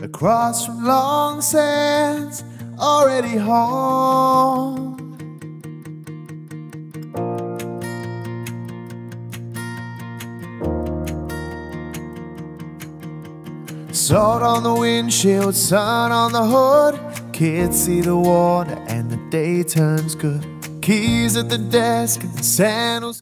across from Long Sands, already home. Salt on the windshield, sun on the hood. Kids see the water and the day turns good. Keys at the desk and sandals.